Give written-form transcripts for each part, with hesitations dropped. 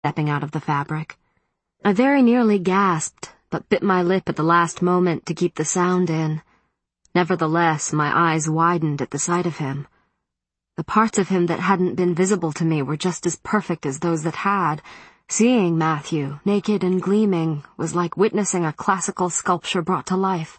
stepping out of the fabric. I very nearly gasped, but bit my lip at the last moment to keep the sound in. Nevertheless, my eyes widened at the sight of him. The parts of him that hadn't been visible to me were just as perfect as those that had. Seeing Matthew, naked and gleaming, was like witnessing a classical sculpture brought to life.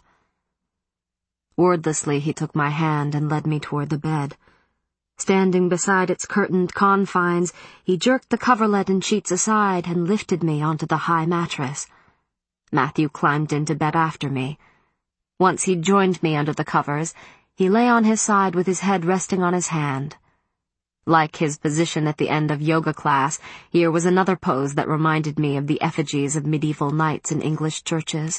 Wordlessly, he took my hand and led me toward the bed. Standing beside its curtained confines, he jerked the coverlet and sheets aside and lifted me onto the high mattress. Matthew climbed into bed after me. Once he'd joined me under the covers, he lay on his side with his head resting on his hand. Like his position at the end of yoga class, here was another pose that reminded me of the effigies of medieval knights in English churches.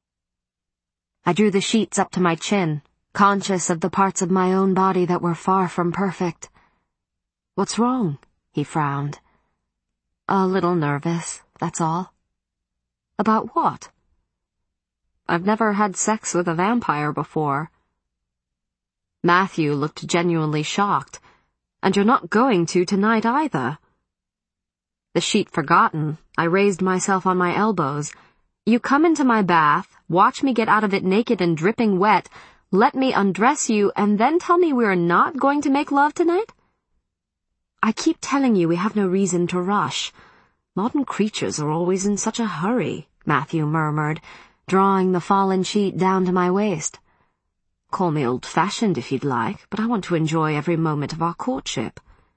I drew the sheets up to my chin, conscious of the parts of my own body that were far from perfect. "What's wrong?" he frowned. "A little nervous, that's all." "About what?" "I've never had sex with a vampire before." Matthew looked genuinely shocked. "And you're not going to tonight either." The sheet forgotten, I raised myself on my elbows. "You come into my bath, watch me get out of it naked and dripping wet, let me undress you, and then tell me we're not going to make love tonight?" "I keep telling you we have no reason to rush. Modern creatures are always in such a hurry," Matthew murmured, drawing the fallen sheet down to my waist. "Call me old-fashioned if you'd like, but I want to enjoy every moment of our courtship."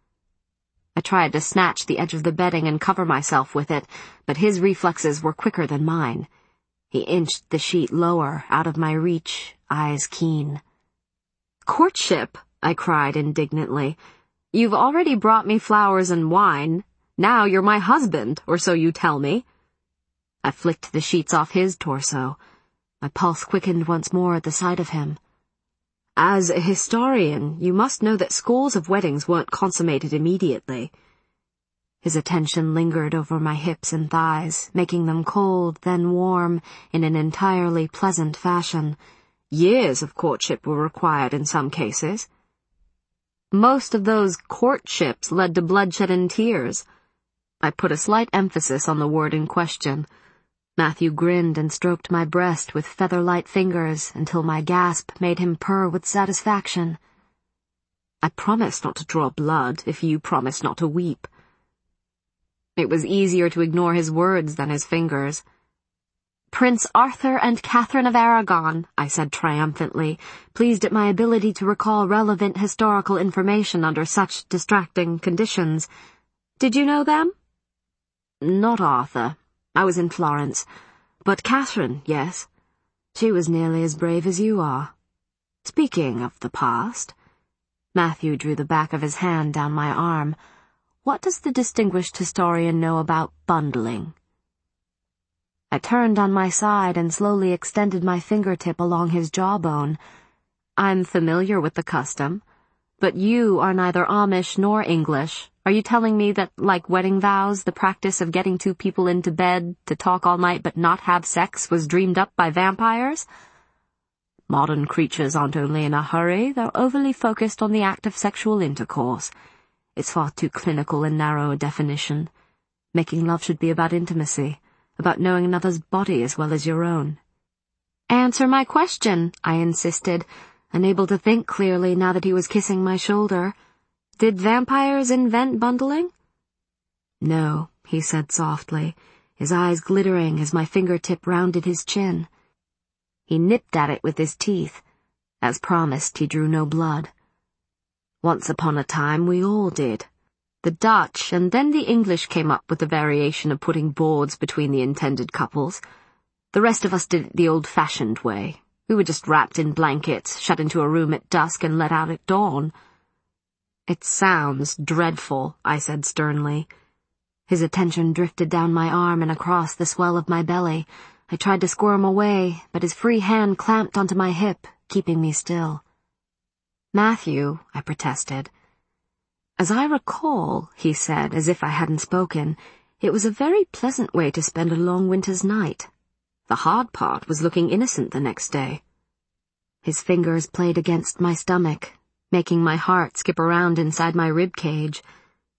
I tried to snatch the edge of the bedding and cover myself with it, but his reflexes were quicker than mine. He inched the sheet lower, out of my reach, eyes keen. "Courtship!" I cried indignantly. "You've already brought me flowers and wine. Now you're my husband, or so you tell me." I flicked the sheets off his torso. My pulse quickened once more at the sight of him. "As a historian, you must know that scores of weddings weren't consummated immediately." His attention lingered over my hips and thighs, making them cold, then warm, in an entirely pleasant fashion. "Years of courtship were required in some cases." "Most of those courtships led to bloodshed and tears." I put a slight emphasis on the word in question. Matthew grinned and stroked my breast with feather-light fingers until my gasp made him purr with satisfaction. "I promise not to draw blood if you promise not to weep." It was easier to ignore his words than his fingers. "Prince Arthur and Catherine of Aragon," I said triumphantly, pleased at my ability to recall relevant historical information under such distracting conditions. "Did you know them?" "Not Arthur. I was in Florence. But Catherine, yes. She was nearly as brave as you are. Speaking of the past," Matthew drew the back of his hand down my arm, "what does the distinguished historian know about bundling?" I turned on my side and slowly extended my fingertip along his jawbone. "I'm familiar with the custom. But you are neither Amish nor English. Are you telling me that, like wedding vows, the practice of getting two people into bed to talk all night but not have sex was dreamed up by vampires?" "Modern creatures aren't only in a hurry, they're overly focused on the act of sexual intercourse. It's far too clinical and narrow a definition. Making love should be about intimacy, about knowing another's body as well as your own." "Answer my question," I insisted, unable to think clearly now that he was kissing my shoulder. "Did vampires invent bundling?" "No," he said softly, his eyes glittering as my fingertip rounded his chin. He nipped at it with his teeth. As promised, he drew no blood. "Once upon a time we all did. The Dutch and then the English came up with the variation of putting boards between the intended couples. The rest of us did it the old-fashioned way. We were just wrapped in blankets, shut into a room at dusk, and let out at dawn." "It sounds dreadful," I said sternly. His attention drifted down my arm and across the swell of my belly. I tried to squirm away, but his free hand clamped onto my hip, keeping me still. "Matthew," I protested. "As I recall," he said, as if I hadn't spoken, "it was a very pleasant way to spend a long winter's night. The hard part was looking innocent the next day." His fingers played against my stomach, making my heart skip around inside my rib cage.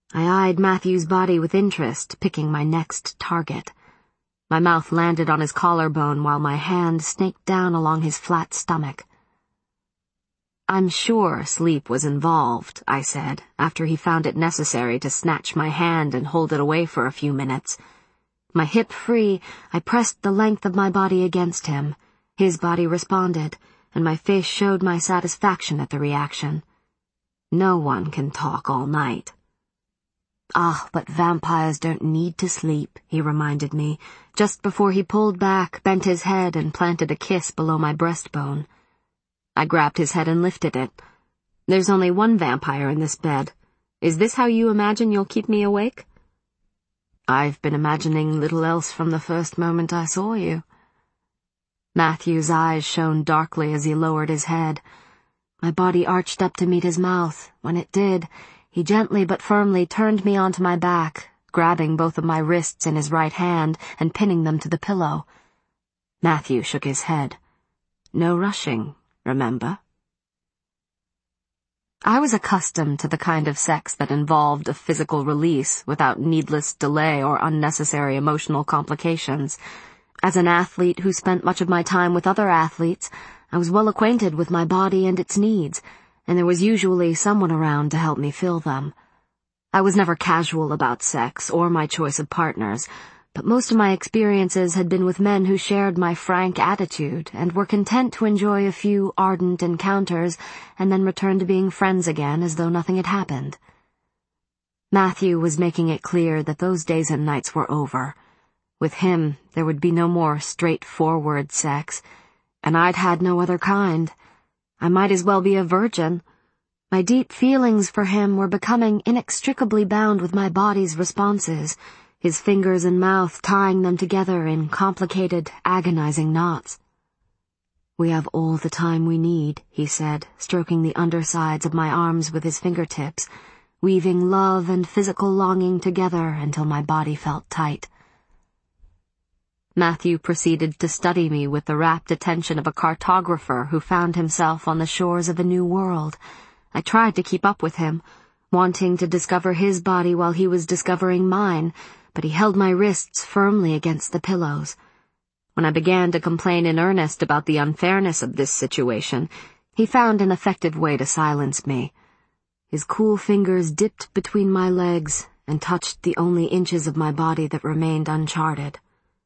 I eyed Matthew's body with interest, picking my next target. My mouth landed on his collarbone while my hand snaked down along his flat stomach. "I'm sure sleep was involved," I said, after he found it necessary to snatch my hand and hold it away for a few minutes. My hip free, I pressed the length of my body against him. His body responded, and my face showed my satisfaction at the reaction. No one can talk all night. "Ah, but vampires don't need to sleep," he reminded me, just before he pulled back, bent his head, and planted a kiss below my breastbone. I grabbed his head and lifted it. "There's only one vampire in this bed. Is this how you imagine you'll keep me awake?" "I've been imagining little else from the first moment I saw you." Matthew's eyes shone darkly as he lowered his head. My body arched up to meet his mouth. When it did, he gently but firmly turned me onto my back, grabbing both of my wrists in his right hand and pinning them to the pillow. Matthew shook his head. "No rushing, remember?" I was accustomed to the kind of sex that involved a physical release without needless delay or unnecessary emotional complications. As an athlete who spent much of my time with other athletes, I was well acquainted with my body and its needs, and there was usually someone around to help me fill them. I was never casual about sex or my choice of partners, but most of my experiences had been with men who shared my frank attitude and were content to enjoy a few ardent encounters and then return to being friends again as though nothing had happened. Matthew was making it clear that those days and nights were over. With him, there would be no more straightforward sex, and I'd had no other kind. I might as well be a virgin. My deep feelings for him were becoming inextricably bound with my body's responses, his fingers and mouth tying them together in complicated, agonizing knots. "We have all the time we need," he said, stroking the undersides of my arms with his fingertips, weaving love and physical longing together until my body felt tight. Matthew proceeded to study me with the rapt attention of a cartographer who found himself on the shores of a new world. I tried to keep up with him, wanting to discover his body while he was discovering mine, but he held my wrists firmly against the pillows. When I began to complain in earnest about the unfairness of this situation, he found an effective way to silence me. His cool fingers dipped between my legs and touched the only inches of my body that remained uncharted.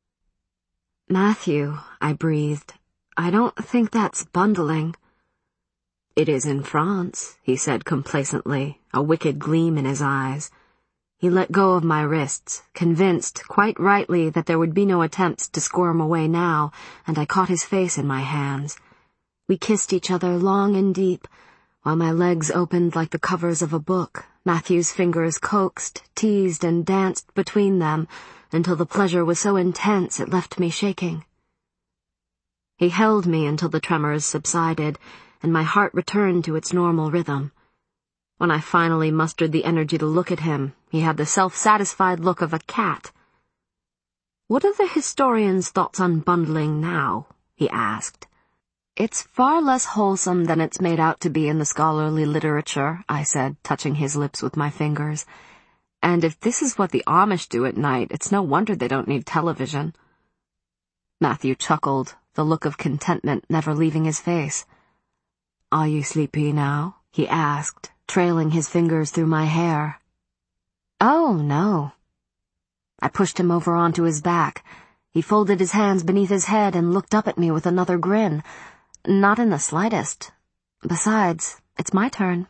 "Matthew," I breathed, "I don't think that's bundling." "It is in France," he said complacently, a wicked gleam in his eyes. He let go of my wrists, convinced, quite rightly, that there would be no attempts to squirm away now, and I caught his face in my hands. We kissed each other long and deep, while my legs opened like the covers of a book. Matthew's fingers coaxed, teased, and danced between them, until the pleasure was so intense it left me shaking. He held me until the tremors subsided, and my heart returned to its normal rhythm. When I finally mustered the energy to look at him, he had the self-satisfied look of a cat. "What are the historians' thoughts on bundling now?" he asked. "It's far less wholesome than it's made out to be in the scholarly literature," I said, touching his lips with my fingers. "And if this is what the Amish do at night, it's no wonder they don't need television." Matthew chuckled, the look of contentment never leaving his face. "Are you sleepy now?" he asked, trailing his fingers through my hair. "Oh, no." I pushed him over onto his back. He folded his hands beneath his head and looked up at me with another grin. "Not in the slightest. Besides, it's my turn."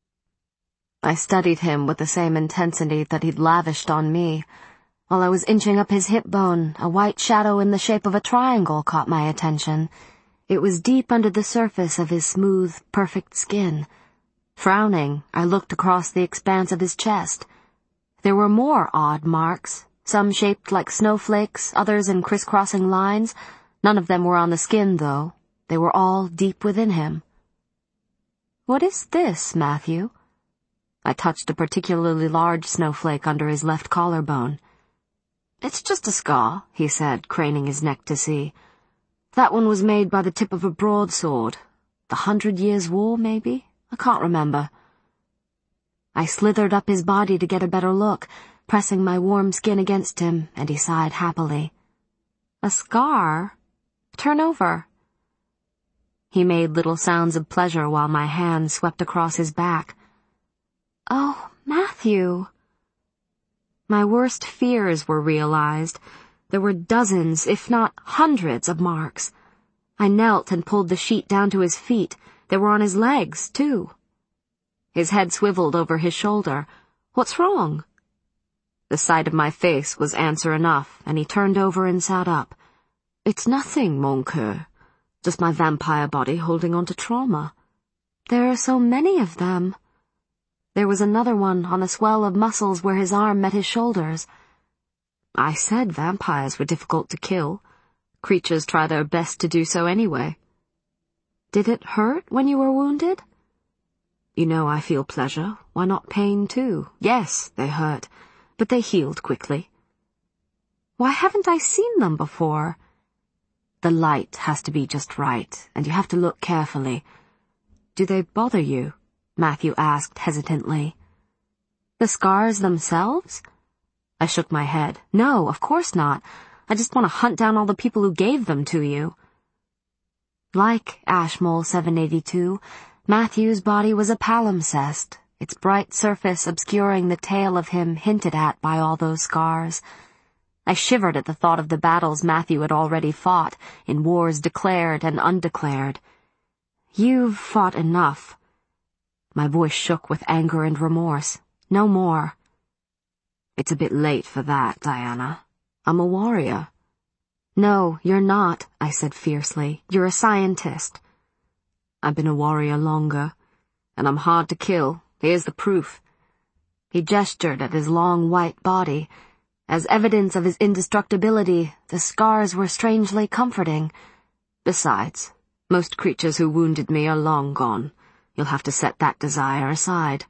I studied him with the same intensity that he'd lavished on me. While I was inching up his hip bone, a white shadow in the shape of a triangle caught my attention. It was deep under the surface of his smooth, perfect skin. Frowning, I looked across the expanse of his chest. There were more odd marks, some shaped like snowflakes, others in crisscrossing lines. None of them were on the skin, though. They were all deep within him. "What is this, Matthew?" I touched a particularly large snowflake under his left collarbone. "It's just a scar," he said, craning his neck to see. "That one was made by the tip of a broadsword. The 100 Years' War, maybe? I can't remember." I slithered up his body to get a better look, pressing my warm skin against him, and he sighed happily. A scar? Turn over. He made little sounds of pleasure while my hand swept across his back. Oh, Matthew. My worst fears were realized. There were dozens, if not hundreds, of marks. I knelt and pulled the sheet down to his feet. They were on his legs, too. His head swiveled over his shoulder. What's wrong? The sight of my face was answer enough, and he turned over and sat up. It's nothing, mon coeur. Just my vampire body holding on to trauma. There are so many of them. There was another one on a swell of muscles where his arm met his shoulders. I said vampires were difficult to kill. Creatures try their best to do so anyway. Did it hurt when you were wounded? You know I feel pleasure. Why not pain too? Yes, they hurt, but they healed quickly. Why haven't I seen them before? The light has to be just right, and you have to look carefully. Do they bother you? Matthew asked hesitantly. The scars themselves? I shook my head. No, of course not. I just want to hunt down all the people who gave them to you. Like Ashmole 782, Matthew's body was a palimpsest, its bright surface obscuring the tale of him hinted at by all those scars. I shivered at the thought of the battles Matthew had already fought, in wars declared and undeclared. You've fought enough. My voice shook with anger and remorse. No more. It's a bit late for that, Diana. I'm a warrior. No, you're not, I said fiercely. You're a scientist. I've been a warrior longer, and I'm hard to kill. Here's the proof. He gestured at his long white body. As evidence of his indestructibility, the scars were strangely comforting. Besides, most creatures who wounded me are long gone. You'll have to set that desire aside.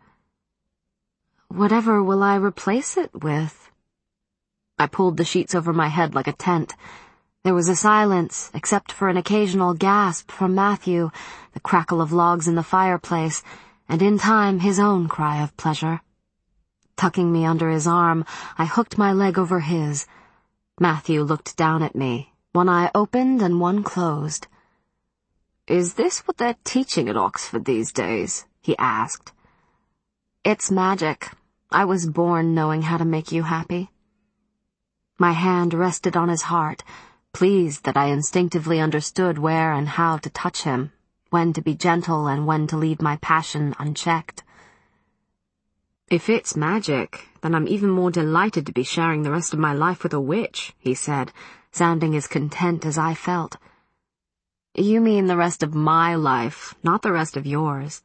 Whatever will I replace it with? I pulled the sheets over my head like a tent. There was a silence, except for an occasional gasp from Matthew, the crackle of logs in the fireplace, and in time his own cry of pleasure. Tucking me under his arm, I hooked my leg over his. Matthew looked down at me, one eye opened and one closed. Is this what they're teaching at Oxford these days? He asked. It's magic. I was born knowing how to make you happy. My hand rested on his heart, pleased that I instinctively understood where and how to touch him, when to be gentle and when to leave my passion unchecked. If it's magic, then I'm even more delighted to be sharing the rest of my life with a witch, he said, sounding as content as I felt. You mean the rest of my life, not the rest of yours.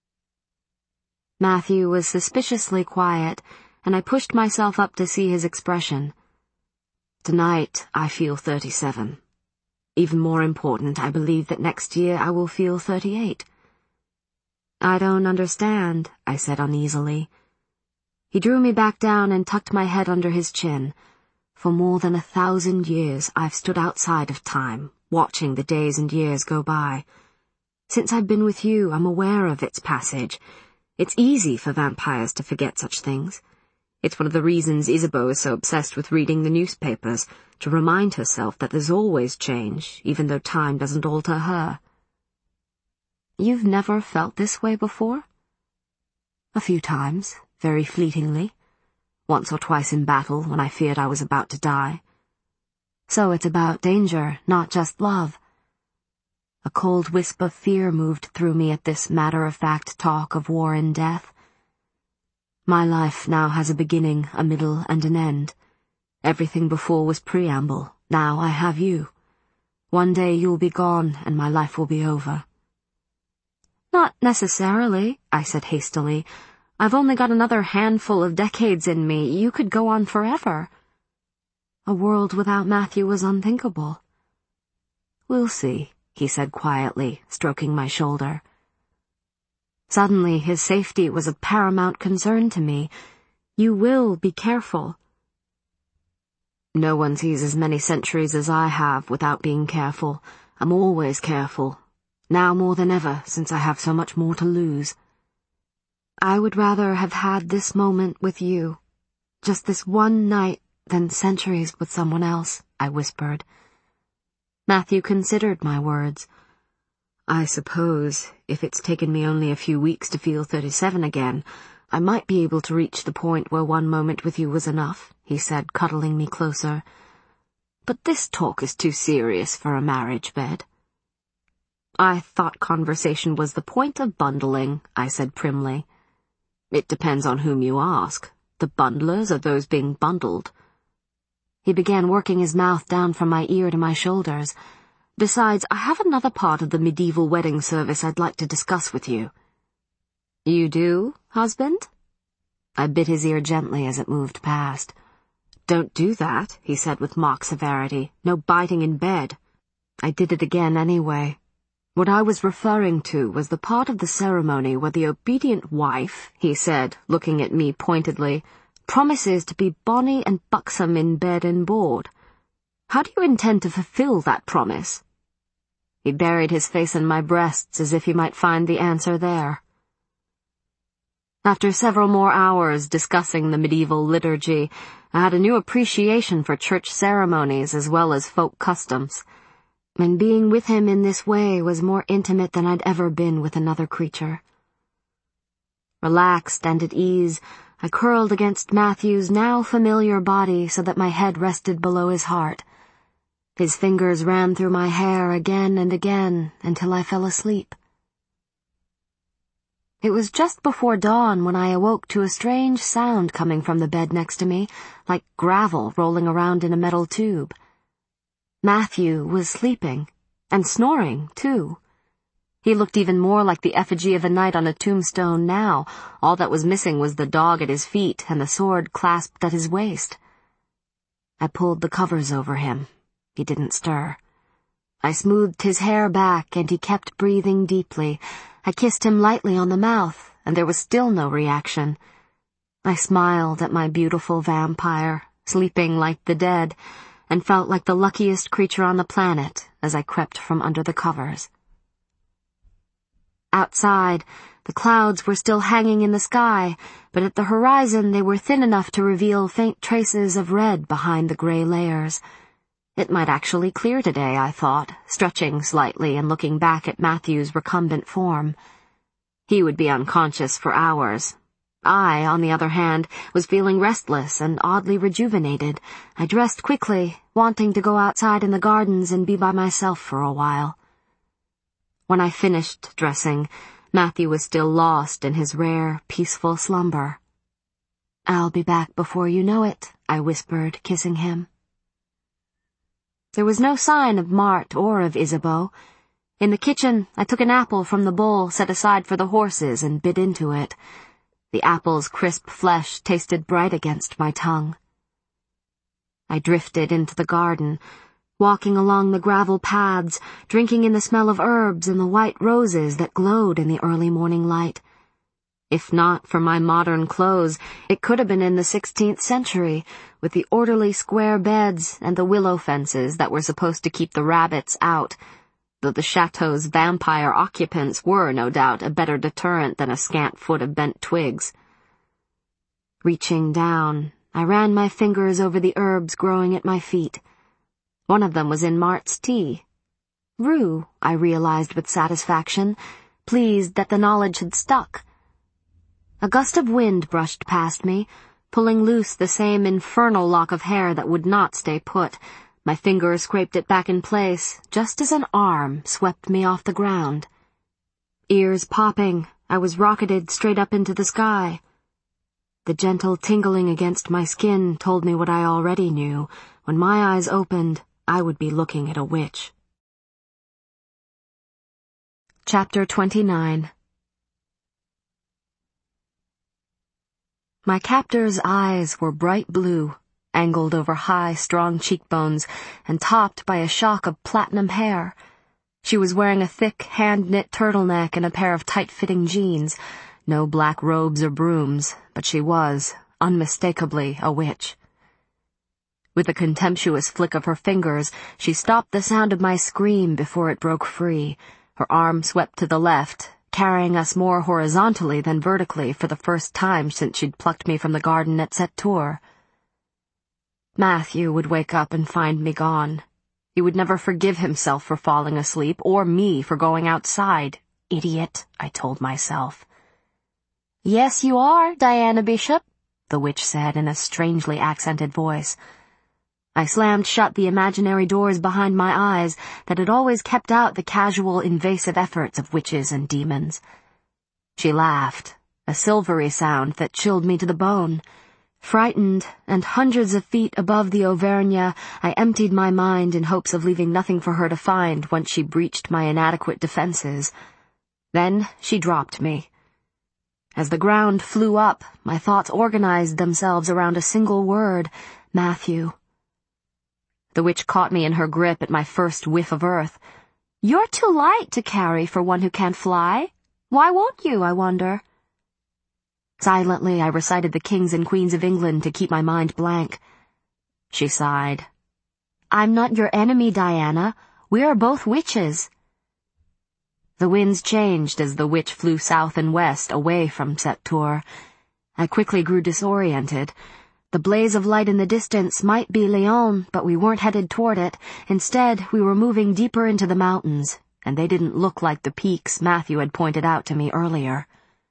Matthew was suspiciously quiet, and I pushed myself up to see his expression. Tonight, I feel 37. Even more important, I believe that next year I will feel 38. I don't understand, I said uneasily. He drew me back down and tucked my head under his chin. For more than 1,000 years, I've stood outside of time, watching the days and years go by. Since I've been with you, I'm aware of its passage. It's easy for vampires to forget such things. It's one of the reasons Isabeau is so obsessed with reading the newspapers, to remind herself that there's always change, even though time doesn't alter her. You've never felt this way before? A few times, very fleetingly. Once or twice in battle when I feared I was about to die. So it's about danger, not just love. A cold wisp of fear moved through me at this matter-of-fact talk of war and death. My life now has a beginning, a middle, and an end. Everything before was preamble. Now I have you. One day you'll be gone, and my life will be over. Not necessarily, I said hastily. I've only got another handful of decades in me. You could go on forever. A world without Matthew was unthinkable. We'll see, he said quietly, stroking my shoulder. Suddenly his safety was of paramount concern to me. You will be careful. No one sees as many centuries as I have without being careful. I'm always careful. Now more than ever, since I have so much more to lose. I would rather have had this moment with you, just this one night, than centuries with someone else, I whispered. Matthew considered my words. I suppose, if it's taken me only a few weeks to feel 37 again, I might be able to reach the point where one moment with you was enough, he said, cuddling me closer. But this talk is too serious for a marriage bed. I thought conversation was the point of bundling, I said primly. It depends on whom you ask. The bundlers or those being bundled. He began working his mouth down from my ear to my shoulders. Besides, I have another part of the medieval wedding service I'd like to discuss with you. You do, husband? I bit his ear gently as it moved past. Don't do that, he said with mock severity. No biting in bed. I did it again anyway. What I was referring to was the part of the ceremony where the obedient wife, he said, looking at me pointedly, promises to be bonny and buxom in bed and board. How do you intend to fulfill that promise? He buried his face in my breasts as if he might find the answer there. After several more hours discussing the medieval liturgy, I had a new appreciation for church ceremonies as well as folk customs. And being with him in this way was more intimate than I'd ever been with another creature. Relaxed and at ease, I curled against Matthew's now familiar body so that my head rested below his heart. His fingers ran through my hair again and again until I fell asleep. It was just before dawn when I awoke to a strange sound coming from the bed next to me, like gravel rolling around in a metal tube. Matthew was sleeping, and snoring, too. He looked even more like the effigy of a knight on a tombstone now. All that was missing was the dog at his feet and the sword clasped at his waist. I pulled the covers over him. He didn't stir. I smoothed his hair back, and he kept breathing deeply. I kissed him lightly on the mouth, and there was still no reaction. I smiled at my beautiful vampire, sleeping like the dead, and felt like the luckiest creature on the planet as I crept from under the covers. Outside, the clouds were still hanging in the sky, but at the horizon they were thin enough to reveal faint traces of red behind the gray layers. It might actually clear today, I thought, stretching slightly and looking back at Matthew's recumbent form. He would be unconscious for hours. I, on the other hand, was feeling restless and oddly rejuvenated. I dressed quickly, wanting to go outside in the gardens and be by myself for a while. When I finished dressing, Matthew was still lost in his rare, peaceful slumber. "I'll be back before you know it," I whispered, kissing him. There was no sign of Mart or of Isabeau. In the kitchen, I took an apple from the bowl set aside for the horses and bit into it. The apple's crisp flesh tasted bright against my tongue. I drifted into the garden, walking along the gravel paths, drinking in the smell of herbs and the white roses that glowed in the early morning light. If not for my modern clothes, it could have been in the 16th century, with the orderly square beds and the willow fences that were supposed to keep the rabbits out, though the chateau's vampire occupants were, no doubt, a better deterrent than a scant foot of bent twigs. Reaching down, I ran my fingers over the herbs growing at my feet. One of them was in Mart's tea. Rue, I realized with satisfaction, pleased that the knowledge had stuck. A gust of wind brushed past me, pulling loose the same infernal lock of hair that would not stay put. My fingers scraped it back in place, just as an arm swept me off the ground. Ears popping, I was rocketed straight up into the sky. The gentle tingling against my skin told me what I already knew. When my eyes opened, I would be looking at a witch. Chapter 29. My captor's eyes were bright blue, angled over high, strong cheekbones, and topped by a shock of platinum hair. She was wearing a thick, hand-knit turtleneck and a pair of tight-fitting jeans. No black robes or brooms, but she was, unmistakably, a witch. With a contemptuous flick of her fingers, she stopped the sound of my scream before it broke free. Her arm swept to the left, carrying us more horizontally than vertically for the first time since she'd plucked me from the garden at Sept-Tours. Matthew would wake up and find me gone. He would never forgive himself for falling asleep, or me for going outside. Idiot, I told myself. "Yes, you are, Diana Bishop," the witch said in a strangely accented voice. I slammed shut the imaginary doors behind my eyes that had always kept out the casual, invasive efforts of witches and demons. She laughed, a silvery sound that chilled me to the bone. Frightened, and hundreds of feet above the Auvergne, I emptied my mind in hopes of leaving nothing for her to find once she breached my inadequate defenses. Then she dropped me. As the ground flew up, my thoughts organized themselves around a single word: Matthew. The witch caught me in her grip at my first whiff of earth. "You're too light to carry for one who can't fly. Why won't you, I wonder?" Silently, I recited the kings and queens of England to keep my mind blank. She sighed. "I'm not your enemy, Diana. We are both witches." The winds changed as the witch flew south and west, away from Sept-Tours. I quickly grew disoriented. The blaze of light in the distance might be Lyon, but we weren't headed toward it. Instead, we were moving deeper into the mountains, and they didn't look like the peaks Matthew had pointed out to me earlier.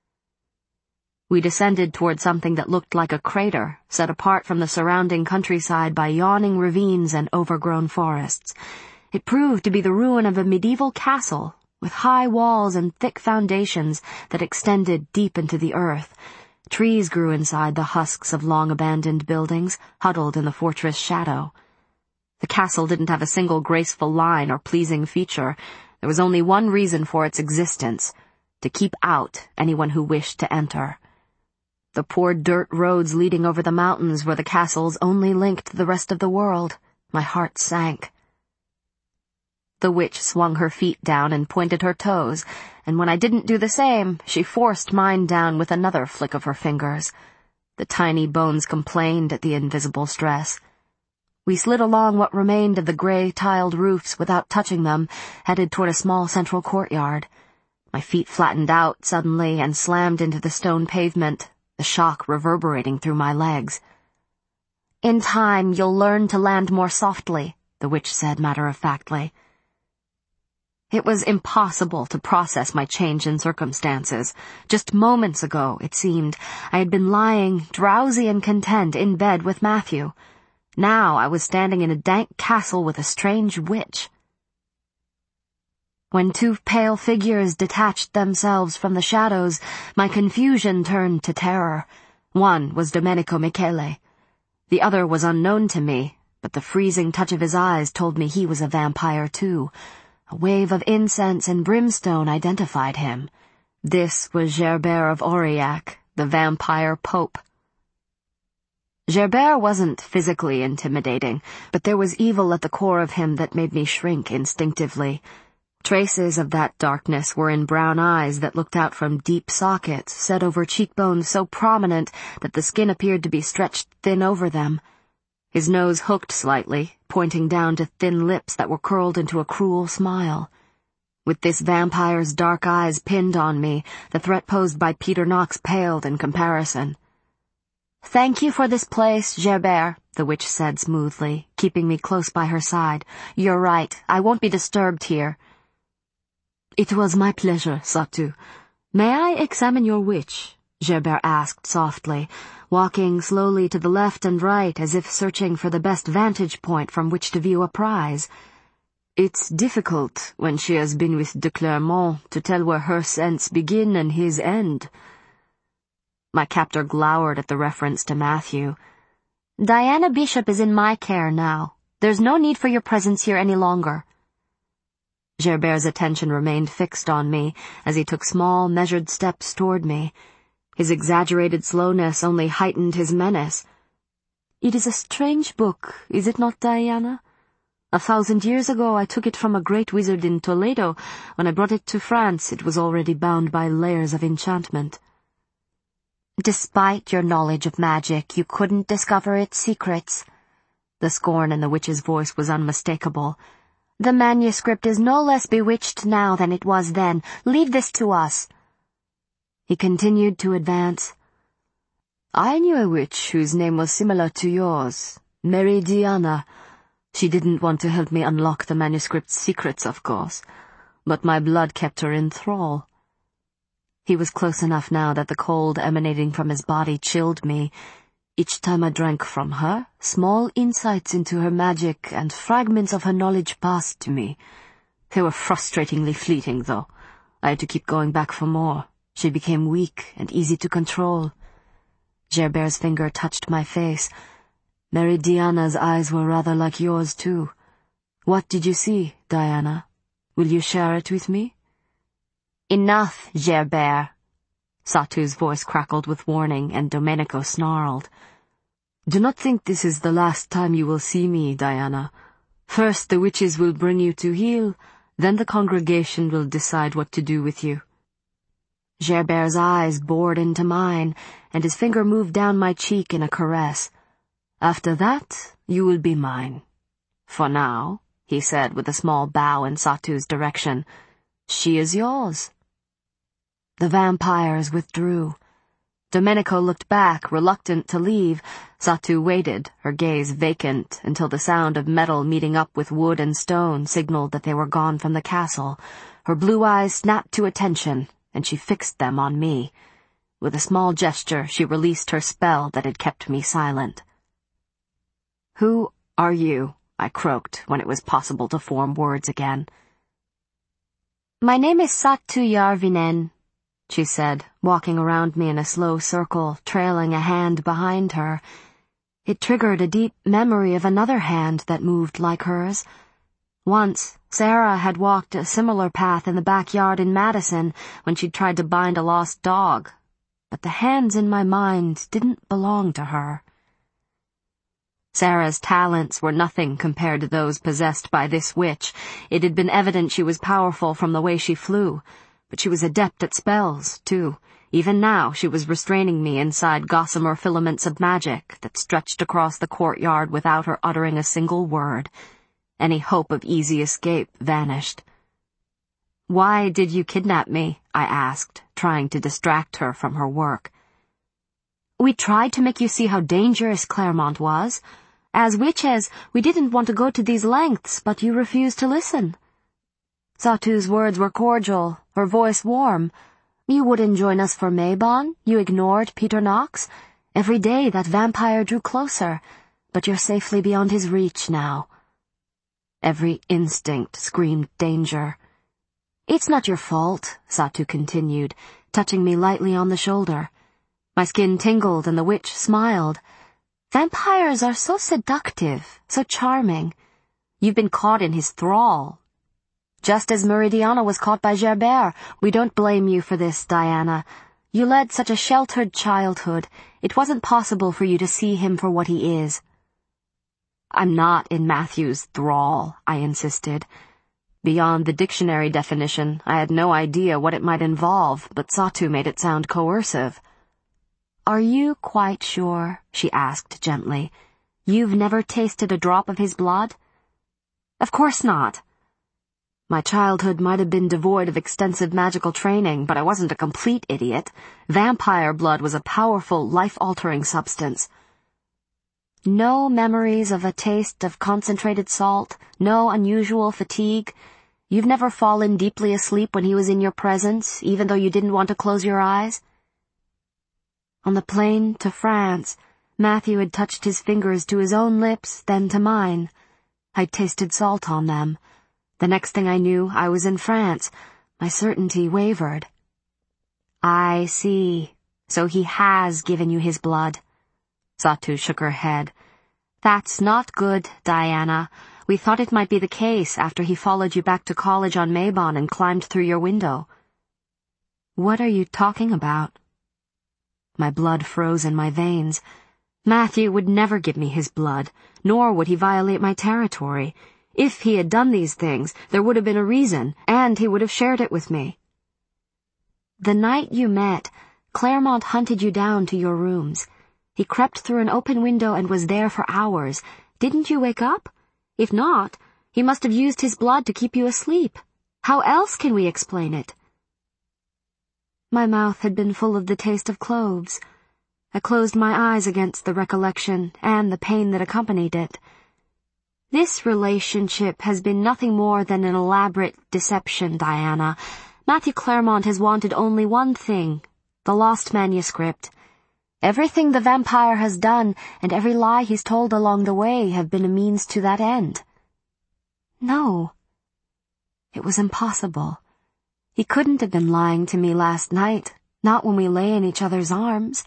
We descended toward something that looked like a crater, set apart from the surrounding countryside by yawning ravines and overgrown forests. It proved to be the ruin of a medieval castle, with high walls and thick foundations that extended deep into the earth. Trees grew inside the husks of long-abandoned buildings, huddled in the fortress shadow. The castle didn't have a single graceful line or pleasing feature. There was only one reason for its existence: to keep out anyone who wished to enter. The poor dirt roads leading over the mountains were the castle's only link to the rest of the world. My heart sank. The witch swung her feet down and pointed her toes, and when I didn't do the same, she forced mine down with another flick of her fingers. The tiny bones complained at the invisible stress. We slid along what remained of the gray-tiled roofs without touching them, headed toward a small central courtyard. My feet flattened out suddenly and slammed into the stone pavement, the shock reverberating through my legs. "In time, you'll learn to land more softly," the witch said matter-of-factly. It was impossible to process my change in circumstances. Just moments ago, it seemed, I had been lying, drowsy and content, in bed with Matthew. Now I was standing in a dank castle with a strange witch. When two pale figures detached themselves from the shadows, my confusion turned to terror. One was Domenico Michele. The other was unknown to me, but the freezing touch of his eyes told me he was a vampire too. A wave of incense and brimstone identified him. This was Gerbert of Aurillac, the vampire pope. Gerbert wasn't physically intimidating, but there was evil at the core of him that made me shrink instinctively. Traces of that darkness were in brown eyes that looked out from deep sockets set over cheekbones so prominent that the skin appeared to be stretched thin over them. His nose hooked slightly, pointing down to thin lips that were curled into a cruel smile. With this vampire's dark eyes pinned on me, the threat posed by Peter Knox paled in comparison. "Thank you for this place, Gerbert," the witch said smoothly, keeping me close by her side. "You're right, I won't be disturbed here." "It was my pleasure, Satou. May I examine your witch?" Gerbert asked softly, walking slowly to the left and right as if searching for the best vantage point from which to view a prize. "It's difficult, when she has been with de Clermont, to tell where her scents begin and his end." My captor glowered at the reference to Matthew. "Diana Bishop is in my care now. There's no need for your presence here any longer." Gerbert's attention remained fixed on me as he took small, measured steps toward me. His exaggerated slowness only heightened his menace. "It is a strange book, is it not, Diana? 1,000 years ago I took it from a great wizard in Toledo. When I brought it to France, it was already bound by layers of enchantment." "Despite your knowledge of magic, you couldn't discover its secrets." The scorn in the witch's voice was unmistakable. The manuscript is no less bewitched now than it was then. Leave this to us. He continued to advance. I knew a witch whose name was similar to yours, Meridiana. She didn't want to help me unlock the manuscript's secrets, of course, but my blood kept her in thrall. He was close enough now that the cold emanating from his body chilled me. Each time I drank from her, small insights into her magic and fragments of her knowledge passed to me. They were frustratingly fleeting, though. I had to keep going back for more. She became weak and easy to control. Gerbert's finger touched my face. Meridiana's eyes were rather like yours, too. What did you see, Diana? Will you share it with me? Enough, Gerbert. Satu's voice crackled with warning, and Domenico snarled. Do not think this is the last time you will see me, Diana. First the witches will bring you to heel, then the congregation will decide what to do with you. Gerbert's eyes bored into mine, and his finger moved down my cheek in a caress. After that, you will be mine. For now, he said with a small bow in Satu's direction, she is yours. The vampires withdrew. Domenico looked back, reluctant to leave. Satu waited, her gaze vacant, until the sound of metal meeting up with wood and stone signaled that they were gone from the castle. Her blue eyes snapped to attention, and she fixed them on me. With a small gesture, she released her spell that had kept me silent. Who are you? I croaked when it was possible to form words again. My name is Satu Järvinen, she said, walking around me in a slow circle, trailing a hand behind her. It triggered a deep memory of another hand that moved like hers. Once, Sarah had walked a similar path in the backyard in Madison when she'd tried to bind a lost dog, but the hands in my mind didn't belong to her. Sarah's talents were nothing compared to those possessed by this witch. It had been evident she was powerful from the way she flew, but she was adept at spells, too. Even now she was restraining me inside gossamer filaments of magic that stretched across the courtyard without her uttering a single word. Any hope of easy escape vanished. Why did you kidnap me? I asked, trying to distract her from her work. We tried to make you see how dangerous Claremont was. As witches, we didn't want to go to these lengths, but you refused to listen. Satu's words were cordial, her voice warm. You wouldn't join us for Mabon. You ignored Peter Knox. Every day that vampire drew closer, but you're safely beyond his reach now. Every instinct screamed danger. It's not your fault, Satu continued, touching me lightly on the shoulder. My skin tingled and the witch smiled. Vampires are so seductive, so charming. You've been caught in his thrall. Just as Meridiana was caught by Gerbert. We don't blame you for this, Diana. You led such a sheltered childhood. It wasn't possible for you to see him for what he is. I'm not in Matthew's thrall, I insisted. Beyond the dictionary definition, I had no idea what it might involve, but Satu made it sound coercive. Are you quite sure, she asked gently, you've never tasted a drop of his blood? Of course not. My childhood might have been devoid of extensive magical training, but I wasn't a complete idiot. Vampire blood was a powerful, life-altering substance. No memories of a taste of concentrated salt, no unusual fatigue. You've never fallen deeply asleep when he was in your presence, even though you didn't want to close your eyes? On the plane to France, Matthew had touched his fingers to his own lips, then to mine. I'd tasted salt on them. The next thing I knew, I was in France. My certainty wavered. I see. So he has given you his blood. Satu shook her head. That's not good, Diana. We thought it might be the case after he followed you back to college on Mabon and climbed through your window. What are you talking about? My blood froze in my veins. Matthew would never give me his blood, nor would he violate my territory. If he had done these things, there would have been a reason, and he would have shared it with me. The night you met, Claremont hunted you down to your rooms. He crept through an open window and was there for hours. Didn't you wake up? If not, He must have used his blood to keep you asleep. How else can we explain it?" My mouth had been full of the taste of cloves. I closed my eyes against the recollection and the pain that accompanied it. "This relationship has been nothing more than an elaborate deception, Diana. Matthew Clairmont has wanted only one thing, the lost manuscript. Everything the vampire has done and every lie he's told along the way have been a means to that end." No. It was impossible. He couldn't have been lying to me last night, not when we lay in each other's arms.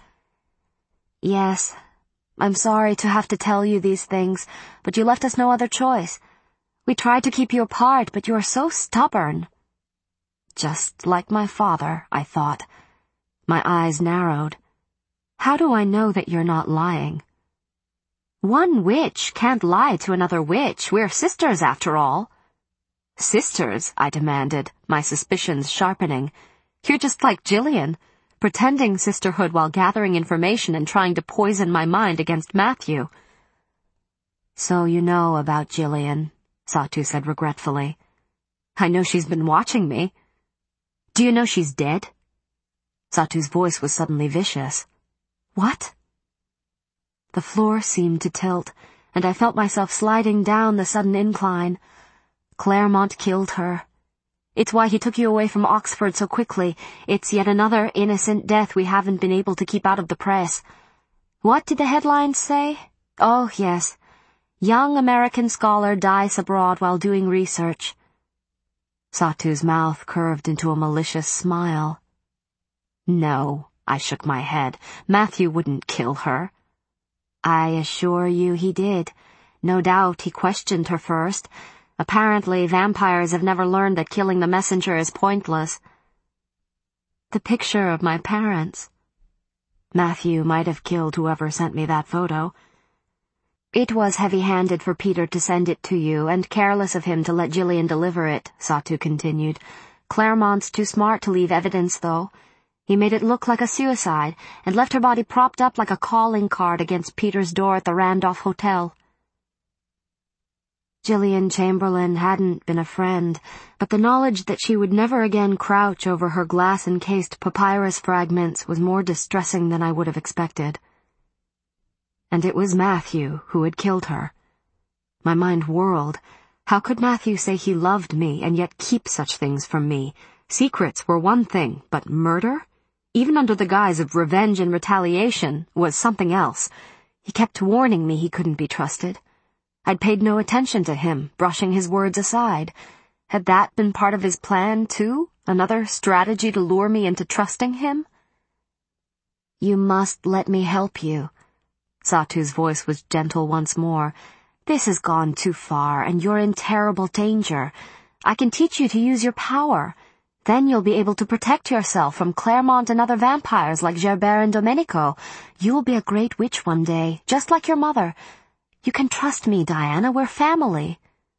"Yes, I'm sorry to have to tell you these things, but you left us no other choice. We tried to keep you apart, but you are so stubborn." Just like my father, I thought. My eyes narrowed. "How do I know that you're not lying?" "One witch can't lie to another witch. We're sisters, after all." "Sisters?" I demanded, my suspicions sharpening. "You're just like Gillian, pretending sisterhood while gathering information and trying to poison my mind against Matthew." "So you know about Gillian," Satu said regretfully. "I know she's been watching me." "Do you know she's dead?" Satu's voice was suddenly vicious. "What?" The floor seemed to tilt, and I felt myself sliding down the sudden incline. Clairmont killed her. It's why he took you away from Oxford so quickly. It's yet another innocent death we haven't been able to keep out of the press. What did the headlines say? Oh, yes. Young American scholar dies abroad while doing research. Satu's mouth curved into a malicious smile. "No," I shook my head. "Matthew wouldn't kill her." "I assure you he did. No doubt he questioned her first. Apparently, vampires have never learned that killing the messenger is pointless." The picture of my parents. Matthew might have killed whoever sent me that photo. "It was heavy-handed for Peter to send it to you, and careless of him to let Gillian deliver it," Satu continued. "Clairmont's too smart to leave evidence, though. He made it look like a suicide, and left her body propped up like a calling card against Peter's door at the Randolph Hotel." Gillian Chamberlain hadn't been a friend, but the knowledge that she would never again crouch over her glass-encased papyrus fragments was more distressing than I would have expected. And it was Matthew who had killed her. My mind whirled. How could Matthew say he loved me and yet keep such things from me? Secrets were one thing, but murder, even under the guise of revenge and retaliation, was something else. He kept warning me he couldn't be trusted. I'd paid no attention to him, brushing his words aside. Had that been part of his plan, too? Another strategy to lure me into trusting him? "You must let me help you." Satu's voice was gentle once more. "This has gone too far, and you're in terrible danger. I can teach you to use your power. Then you'll be able to protect yourself from Clairmont and other vampires like Gerbert and Domenico. You'll be a great witch one day, just like your mother. You can trust me, Diana. We're family."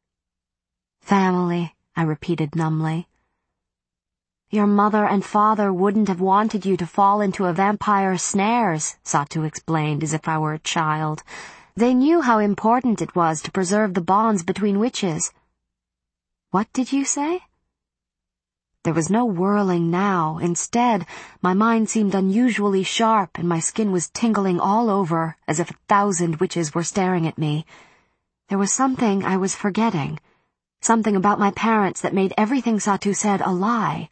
"Family," I repeated numbly. "Your mother and father wouldn't have wanted you to fall into a vampire's snares," Satu explained as if I were a child. "They knew how important it was to preserve the bonds between witches." "What did you say?" There was no whirling now. Instead, my mind seemed unusually sharp and my skin was tingling all over as if 1,000 witches were staring at me. There was something I was forgetting. Something about my parents that made everything Satu said a lie.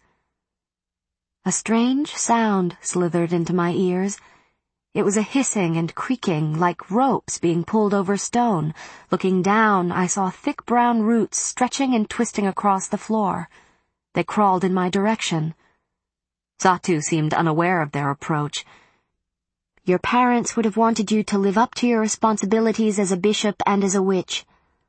A strange sound slithered into my ears. It was a hissing and creaking like ropes being pulled over stone. Looking down, I saw thick brown roots stretching and twisting across the floor. They crawled in my direction. Satu seemed unaware of their approach. "Your parents would have wanted you to live up to your responsibilities as a bishop and as a witch."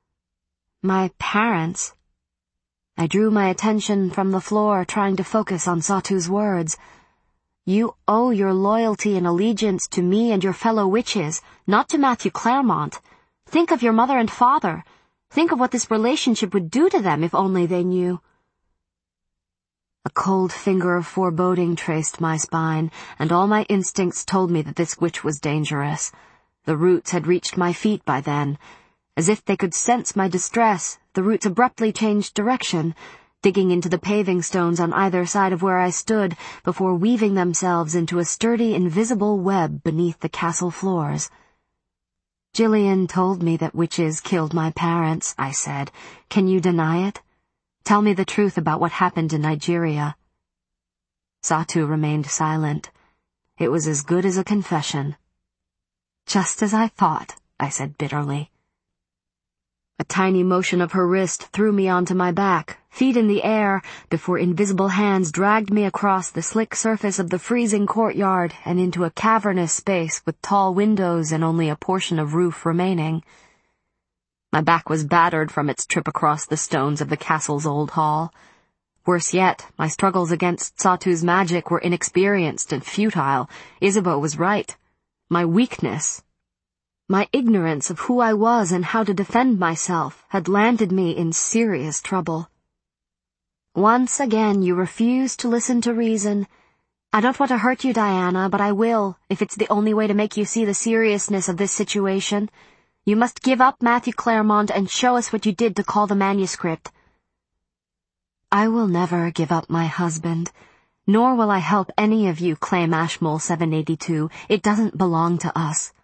"My parents?" I drew my attention from the floor, trying to focus on Satu's words. "You owe your loyalty and allegiance to me and your fellow witches, not to Matthew Clairmont. Think of your mother and father. Think of what this relationship would do to them if only they knew." A cold finger of foreboding traced my spine, and all my instincts told me that this witch was dangerous. The roots had reached my feet by then. As if they could sense my distress, the roots abruptly changed direction, digging into the paving stones on either side of where I stood before weaving themselves into a sturdy, invisible web beneath the castle floors. "Jillian told me that witches killed my parents," I said. "Can you deny it? Tell me the truth about what happened in Nigeria." Satu remained silent. It was as good as a confession. "Just as I thought," I said bitterly. A tiny motion of her wrist threw me onto my back, feet in the air, before invisible hands dragged me across the slick surface of the freezing courtyard and into a cavernous space with tall windows and only a portion of roof remaining. My back was battered from its trip across the stones of the castle's old hall. Worse yet, my struggles against Satu's magic were inexperienced and futile. Isabeau was right. My weakness, my ignorance of who I was and how to defend myself, had landed me in serious trouble. "Once again you refuse to listen to reason. I don't want to hurt you, Diana, but I will, if it's the only way to make you see the seriousness of this situation. You must give up Matthew Claremont and show us what you did to call the manuscript." "I will never give up my husband, nor will I help any of you claim Ashmole 782. It doesn't belong to us."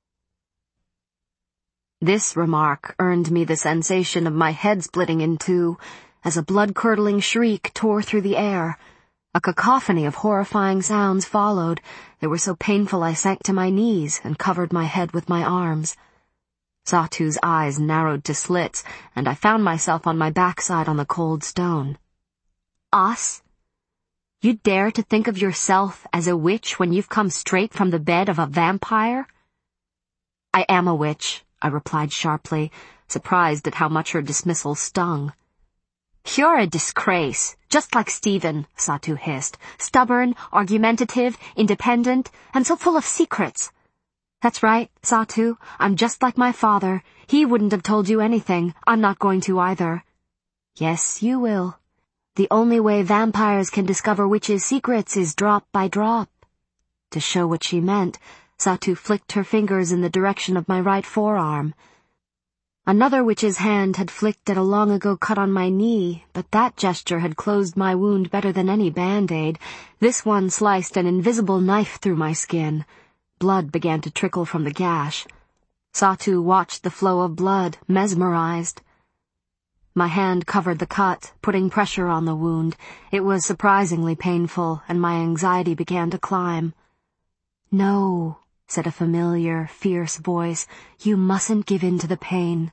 This remark earned me the sensation of my head splitting in two, as a blood-curdling shriek tore through the air. A cacophony of horrifying sounds followed. They were so painful I sank to my knees and covered my head with my arms. Satu's eyes narrowed to slits, and I found myself on my backside on the cold stone. "Us? You dare to think of yourself as a witch when you've come straight from the bed of a vampire?" "I am a witch," I replied sharply, surprised at how much her dismissal stung. "You're a disgrace, just like Stephen," Satu hissed. "Stubborn, argumentative, independent, and so full of secrets." "That's right, Satu. I'm just like my father. He wouldn't have told you anything. I'm not going to either." "Yes, you will. The only way vampires can discover witches' secrets is drop by drop." To show what she meant, Satu flicked her fingers in the direction of my right forearm. Another witch's hand had flicked at a long-ago cut on my knee, but that gesture had closed my wound better than any Band-Aid. This one sliced an invisible knife through my skin. Blood began to trickle from the gash. Satu watched the flow of blood, mesmerized. My hand covered the cut, putting pressure on the wound. It was surprisingly painful, and my anxiety began to climb. "No," said a familiar, fierce voice. "You mustn't give in to the pain."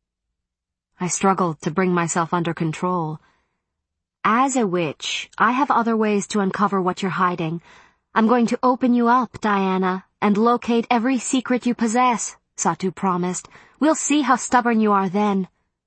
I struggled to bring myself under control. "As a witch, I have other ways to uncover what you're hiding. I'm going to open you up, Diana, and locate every secret you possess," Satu promised. "We'll see how stubborn you are then."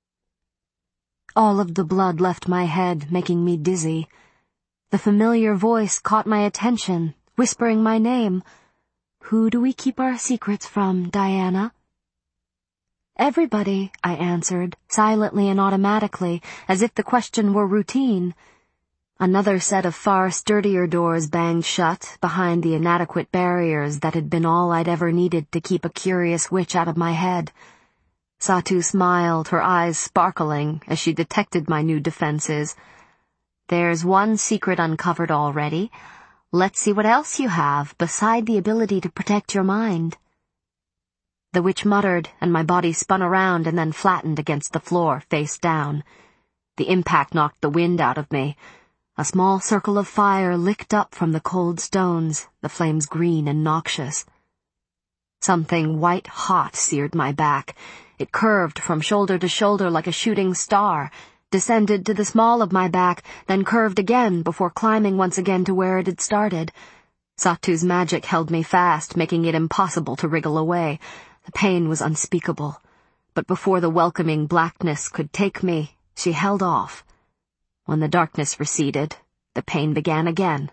All of the blood left my head, making me dizzy. The familiar voice caught my attention, whispering my name. "Who do we keep our secrets from, Diana?" "Everybody," I answered, silently and automatically, as if the question were routine. Another set of far sturdier doors banged shut behind the inadequate barriers that had been all I'd ever needed to keep a curious witch out of my head. Satu smiled, her eyes sparkling as she detected my new defenses. "There's one secret uncovered already. Let's see what else you have beside the ability to protect your mind." The witch muttered, and my body spun around and then flattened against the floor, face down. The impact knocked the wind out of me. A small circle of fire licked up from the cold stones, the flames green and noxious. Something white-hot seared my back. It curved from shoulder to shoulder like a shooting star, descended to the small of my back, then curved again before climbing once again to where it had started. Satu's magic held me fast, making it impossible to wriggle away. The pain was unspeakable. But before the welcoming blackness could take me, she held off. When the darkness receded, the pain began again.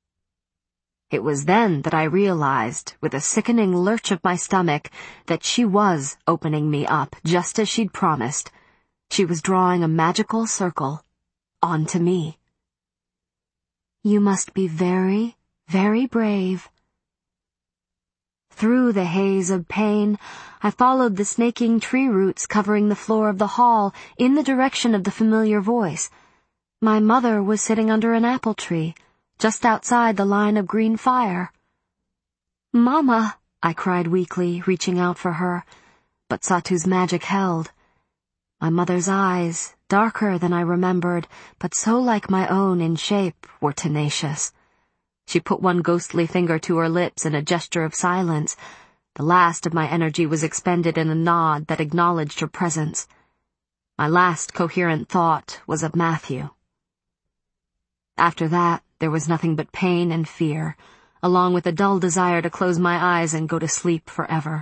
It was then that I realized, with a sickening lurch of my stomach, that she was opening me up, just as she'd promised. She was drawing a magical circle onto me. "You must be very, very brave." Through the haze of pain, I followed the snaking tree roots covering the floor of the hall in the direction of the familiar voice. My mother was sitting under an apple tree, just outside the line of green fire. "Mama," I cried weakly, reaching out for her, but Satu's magic held. My mother's eyes, darker than I remembered, but so like my own in shape, were tenacious. She put one ghostly finger to her lips in a gesture of silence. The last of my energy was expended in a nod that acknowledged her presence. My last coherent thought was of Matthew. After that, there was nothing but pain and fear, along with a dull desire to close my eyes and go to sleep forever.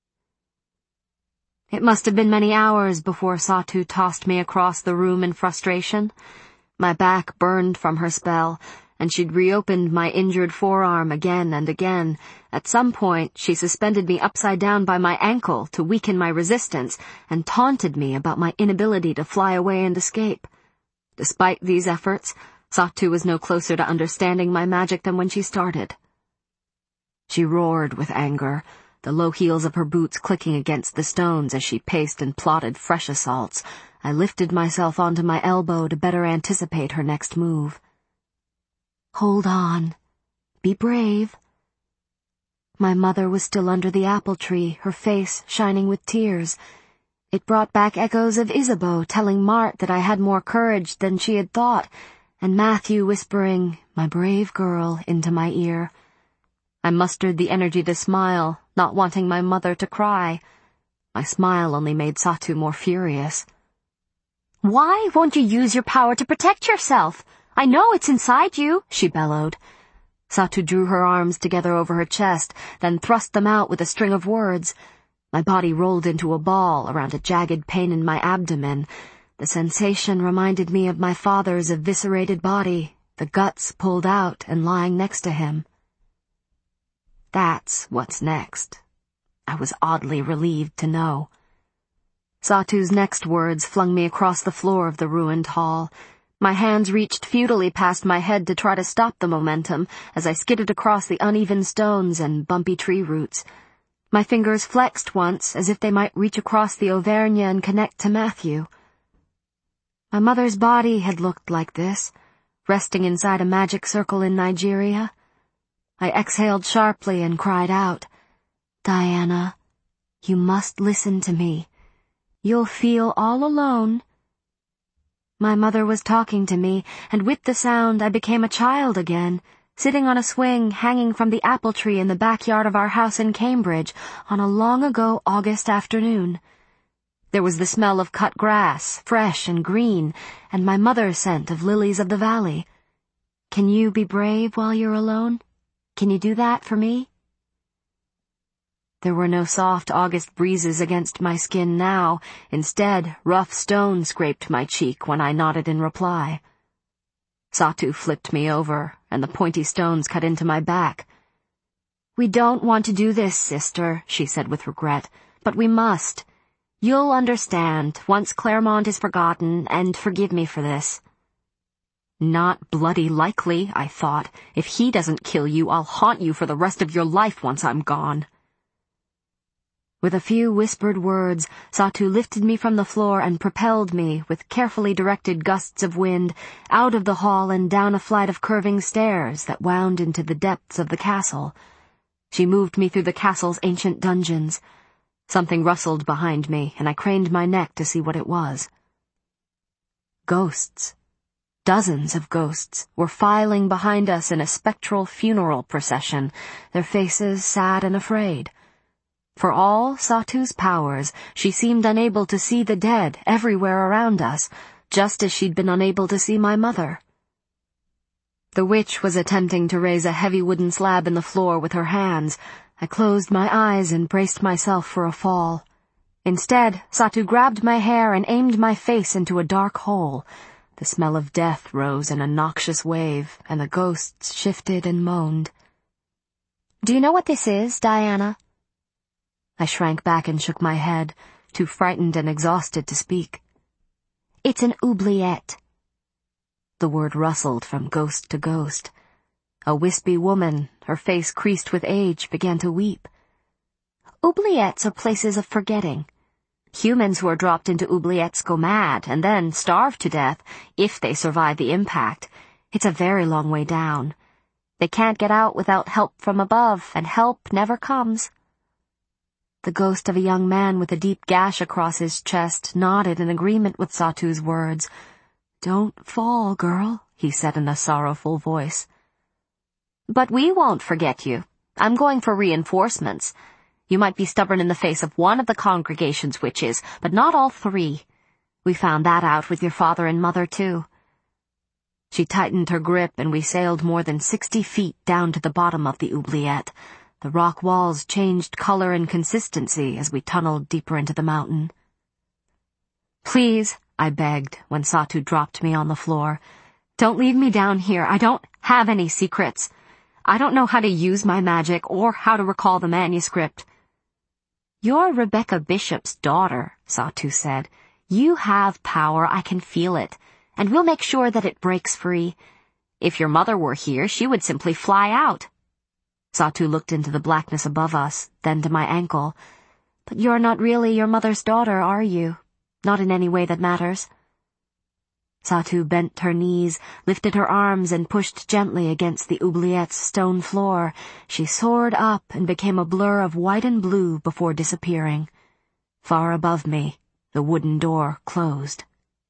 It must have been many hours before Satu tossed me across the room in frustration. My back burned from her spell, and she'd reopened my injured forearm again and again. At some point, she suspended me upside down by my ankle to weaken my resistance, and taunted me about my inability to fly away and escape. Despite these efforts, Satu was no closer to understanding my magic than when she started. She roared with anger, the low heels of her boots clicking against the stones as she paced and plotted fresh assaults. I lifted myself onto my elbow to better anticipate her next move. "Hold on. Be brave." My mother was still under the apple tree, her face shining with tears. It brought back echoes of Isabeau telling Mart that I had more courage than she had thought, and Matthew whispering, "My brave girl," into my ear. I mustered the energy to smile, not wanting my mother to cry. My smile only made Satu more furious. "Why won't you use your power to protect yourself? I know it's inside you," she bellowed. Satu drew her arms together over her chest, then thrust them out with a string of words. My body rolled into a ball around a jagged pain in my abdomen. The sensation reminded me of my father's eviscerated body, the guts pulled out and lying next to him. That's what's next. I was oddly relieved to know. Satu's next words flung me across the floor of the ruined hall. My hands reached futilely past my head to try to stop the momentum as I skidded across the uneven stones and bumpy tree roots. My fingers flexed once as if they might reach across the Auvergne and connect to Matthew. My mother's body had looked like this, resting inside a magic circle in Nigeria. I exhaled sharply and cried out, "Diana, you must listen to me. You'll feel all alone." My mother was talking to me, and with the sound I became a child again, sitting on a swing hanging from the apple tree in the backyard of our house in Cambridge on a long-ago August afternoon. There was the smell of cut grass, fresh and green, and my mother's scent of lilies of the valley. Can you be brave while you're alone? Can you do that for me? There were no soft August breezes against my skin now. Instead, rough stone scraped my cheek when I nodded in reply. Satu flipped me over, and the pointy stones cut into my back. "We don't want to do this, sister," she said with regret, "but we must. You'll understand once Claremont is forgotten, and forgive me for this." Not bloody likely, I thought. If he doesn't kill you, I'll haunt you for the rest of your life once I'm gone. With a few whispered words, Satu lifted me from the floor and propelled me, with carefully directed gusts of wind, out of the hall and down a flight of curving stairs that wound into the depths of the castle. She moved me through the castle's ancient dungeons. Something rustled behind me, and I craned my neck to see what it was. Ghosts. Dozens of ghosts were filing behind us in a spectral funeral procession, their faces sad and afraid. For all Satu's powers, she seemed unable to see the dead everywhere around us, just as she'd been unable to see my mother. The witch was attempting to raise a heavy wooden slab in the floor with her hands. I closed my eyes and braced myself for a fall. Instead, Satu grabbed my hair and aimed my face into a dark hole. The smell of death rose in a noxious wave, and the ghosts shifted and moaned. "Do you know what this is, Diana?" I shrank back and shook my head, too frightened and exhausted to speak. "It's an oubliette." The word rustled from ghost to ghost. A wispy woman, her face creased with age, began to weep. Oubliettes are places of forgetting. Humans who are dropped into oubliettes go mad and then starve to death if they survive the impact. It's a very long way down. They can't get out without help from above, and help never comes. The ghost of a young man with a deep gash across his chest nodded in agreement with Satu's words. "Don't fall, girl," he said in a sorrowful voice. "But we won't forget you. I'm going for reinforcements. You might be stubborn in the face of one of the congregation's witches, but not all three. We found that out with your father and mother, too." She tightened her grip, and we sailed more than 60 feet down to the bottom of the oubliette. The rock walls changed color and consistency as we tunneled deeper into the mountain. "Please," I begged when Satu dropped me on the floor. "Don't leave me down here. I don't have any secrets. I don't know how to use my magic or how to recall the manuscript." "You're Rebecca Bishop's daughter," Satu said. "You have power, I can feel it, and we'll make sure that it breaks free. If your mother were here, she would simply fly out." Satu looked into the blackness above us, then to my ankle. "But you're not really your mother's daughter, are you? Not in any way that matters." Satu bent her knees, lifted her arms, and pushed gently against the oubliette's stone floor. She soared up and became a blur of white and blue before disappearing. Far above me, the wooden door closed.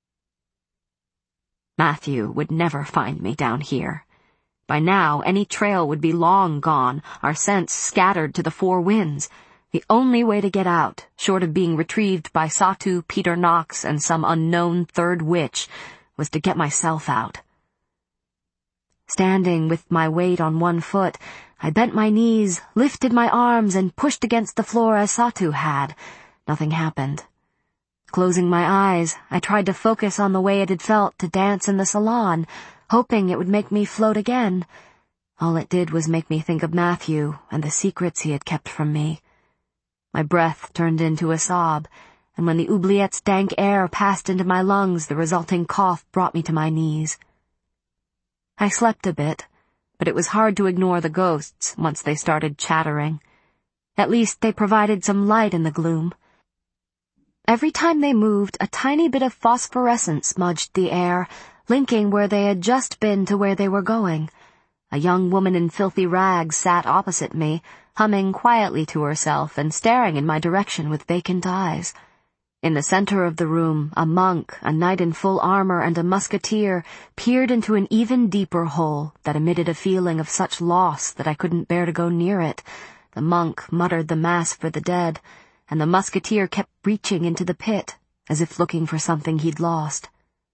Matthew would never find me down here. By now, any trail would be long gone, our scents scattered to the four winds. The only way to get out, short of being retrieved by Satu, Peter Knox, and some unknown third witch, was to get myself out. Standing with my weight on one foot, I bent my knees, lifted my arms, and pushed against the floor as Satu had. Nothing happened. Closing my eyes, I tried to focus on the way it had felt to dance in the salon, hoping it would make me float again. All it did was make me think of Matthew and the secrets he had kept from me. My breath turned into a sob, and when the oubliette's dank air passed into my lungs, the resulting cough brought me to my knees. I slept a bit, but it was hard to ignore the ghosts once they started chattering. At least they provided some light in the gloom. Every time they moved, a tiny bit of phosphorescence smudged the air, linking where they had just been to where they were going. A young woman in filthy rags sat opposite me, humming quietly to herself and staring in my direction with vacant eyes. In the center of the room, a monk, a knight in full armor, and a musketeer peered into an even deeper hole that emitted a feeling of such loss that I couldn't bear to go near it. The monk muttered the mass for the dead, and the musketeer kept reaching into the pit, as if looking for something he'd lost.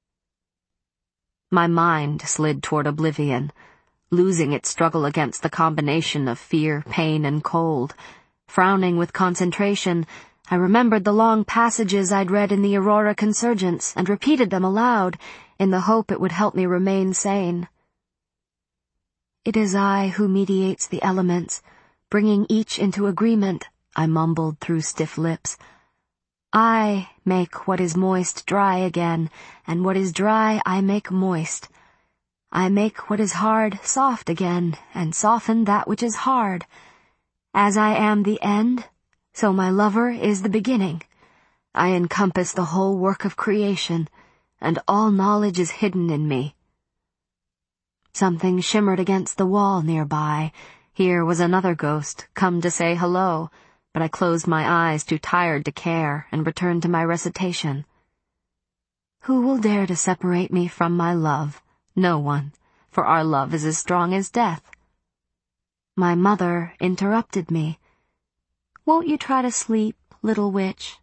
My mind slid toward oblivion, losing its struggle against the combination of fear, pain, and cold. Frowning with concentration, I remembered the long passages I'd read in the Aurora Consurgence and repeated them aloud, in the hope it would help me remain sane. "It is I who mediates the elements, bringing each into agreement," I mumbled through stiff lips. "I make what is moist dry again, and what is dry I make moist. I make what is hard soft again, and soften that which is hard. As I am the end, so my lover is the beginning. I encompass the whole work of creation, and all knowledge is hidden in me." Something shimmered against the wall nearby. Here was another ghost, come to say hello, but I closed my eyes, too tired to care, and returned to my recitation. "Who will dare to separate me from my love? No one, for our love is as strong as death." My mother interrupted me. "Won't you try to sleep, little witch?"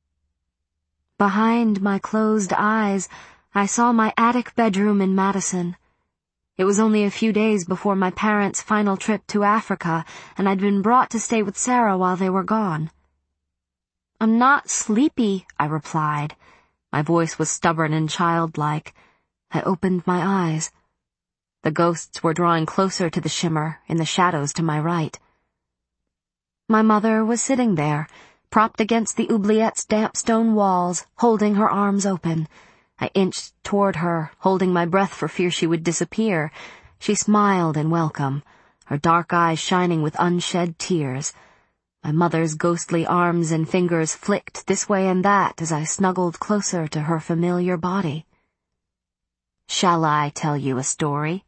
Behind my closed eyes, I saw my attic bedroom in Madison. It was only a few days before my parents' final trip to Africa, and I'd been brought to stay with Sarah while they were gone. "I'm not sleepy," I replied. My voice was stubborn and childlike. I opened my eyes. The ghosts were drawing closer to the shimmer in the shadows to my right. My mother was sitting there, propped against the oubliette's damp stone walls, holding her arms open. I inched toward her, holding my breath for fear she would disappear. She smiled in welcome, her dark eyes shining with unshed tears. My mother's ghostly arms and fingers flicked this way and that as I snuggled closer to her familiar body. "Shall I tell you a story?"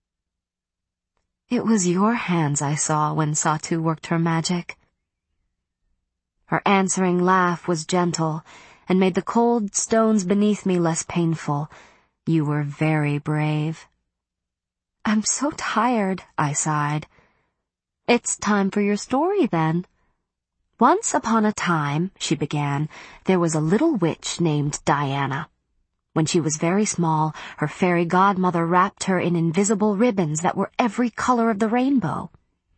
It was your hands I saw when Satu worked her magic. Her answering laugh was gentle and made the cold stones beneath me less painful. "You were very brave." "I'm so tired," I sighed. "It's time for your story, then." "Once upon a time," she began, "there was a little witch named Diana. When she was very small, her fairy godmother wrapped her in invisible ribbons that were every color of the rainbow."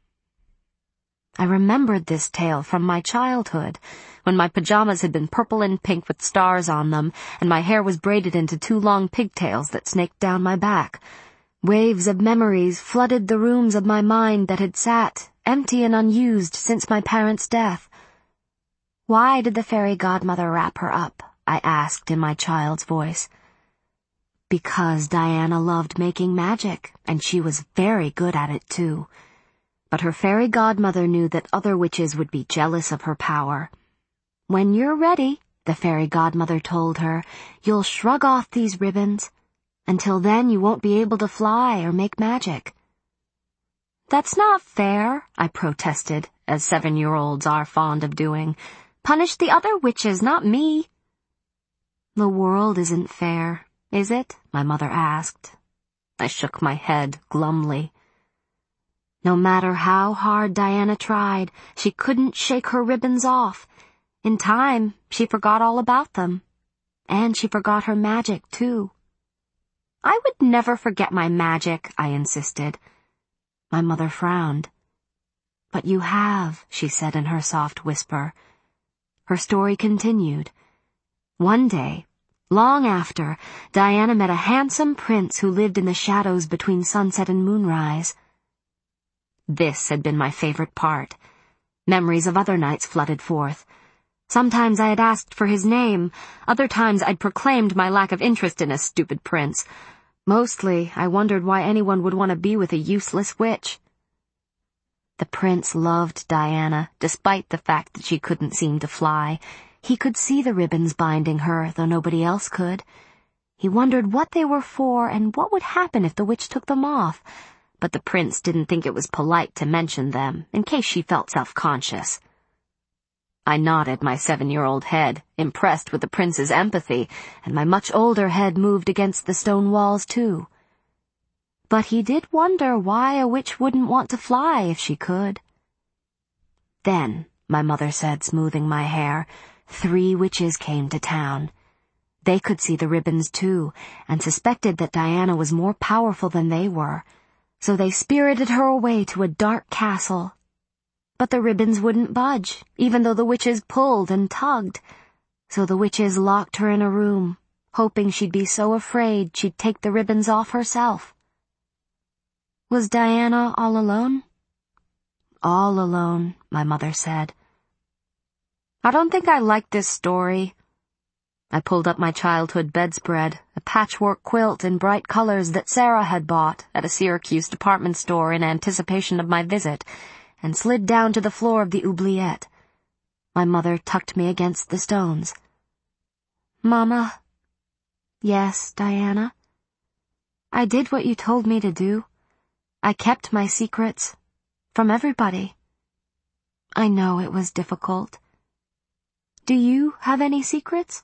I remembered this tale from my childhood, when my pajamas had been purple and pink with stars on them, and my hair was braided into 2 long pigtails that snaked down my back. Waves of memories flooded the rooms of my mind that had sat, empty and unused, since my parents' death. "Why did the fairy godmother wrap her up?" I asked in my child's voice. "Because Diana loved making magic, and she was very good at it too. But her fairy godmother knew that other witches would be jealous of her power. When you're ready," the fairy godmother told her, "you'll shrug off these ribbons. Until then you won't be able to fly or make magic." "That's not fair," I protested, as 7-year-olds are fond of doing. "Punish the other witches, not me." "The world isn't fair, is it?" my mother asked. I shook my head glumly. No matter how hard Diana tried, she couldn't shake her ribbons off. In time, she forgot all about them. And she forgot her magic, too. "I would never forget my magic," I insisted. My mother frowned. "But you have," she said in her soft whisper. Her story continued. One day, long after, Diana met a handsome prince who lived in the shadows between sunset and moonrise. This had been my favorite part. Memories of other nights flooded forth. Sometimes I had asked for his name, other times I'd proclaimed my lack of interest in a stupid prince. Mostly, I wondered why anyone would want to be with a useless witch. The prince loved Diana, despite the fact that she couldn't seem to fly. He could see the ribbons binding her, though nobody else could. He wondered what they were for and what would happen if the witch took them off, but the prince didn't think it was polite to mention them, in case she felt self-conscious. I nodded my 7-year-old head, impressed with the prince's empathy, and my much older head moved against the stone walls, too. But he did wonder why a witch wouldn't want to fly if she could. Then, my mother said, smoothing my hair, 3 witches came to town. They could see the ribbons, too, and suspected that Diana was more powerful than they were, so they spirited her away to a dark castle. But the ribbons wouldn't budge, even though the witches pulled and tugged. So the witches locked her in a room, hoping she'd be so afraid she'd take the ribbons off herself. Was Diana all alone? All alone, my mother said. "I don't think I like this story." I pulled up my childhood bedspread, a patchwork quilt in bright colors that Sarah had bought at a Syracuse department store in anticipation of my visit, and slid down to the floor of the oubliette. My mother tucked me against the stones. "Mama." "Yes, Diana?" "I did what you told me to do. I kept my secrets. From everybody. I know it was difficult. Do you have any secrets?"